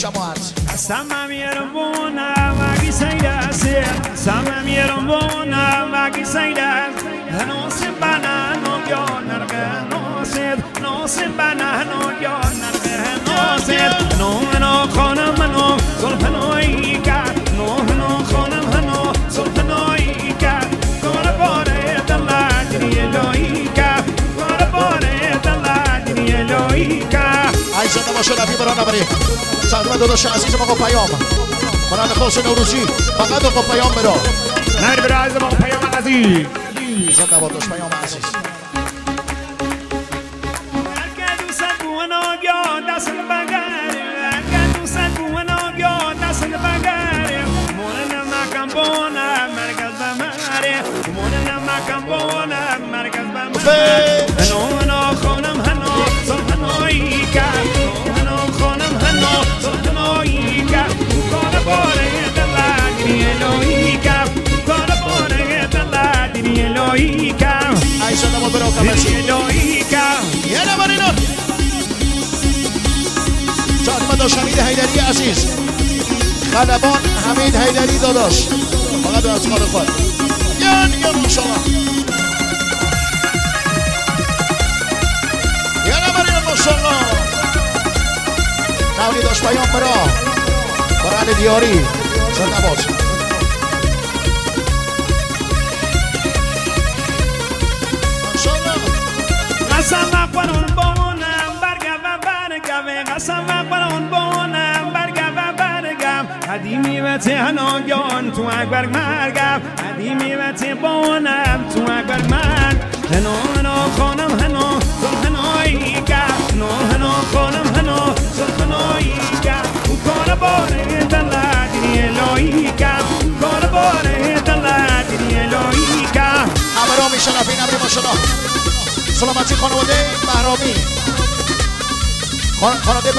جماعت Samamieron bona magi sayda se Samamieron bona magi sayda No se bana no yo narga no se bana no yo narga no khonam no solfanoika no khonam no solfanoika Kora bore dalla dieloika Kora bore dalla dieloika عايزة نباشر أبي برانا بري سعد داداش عزیز ما با پیام برای خاص نوروزی فقط با پیام برا نه برای ما پیام عزیز زنده بادش پیام عزیز عايشة نمو برو كمشي يلا مرينون جان مداش حمید حیدری عزیز خلبان حمید حیدری داداش فقط از خال خال یا ماشاءالله یلا مرينون ماشاءالله نولی داشت پیام برای دیاری زنده باش Sama paron bona barga Sama paron bona barga Adimi vete hanoyon tu akbar marga Adimi vete bona tu akbar marg No khonam hano hanoika No khonam hano hanoika Kora bore dalla dieloika Kora bore dalla dieloika امرامی شرفی نبری ماشاءالله سلامتی خانواده بهرامی خانواده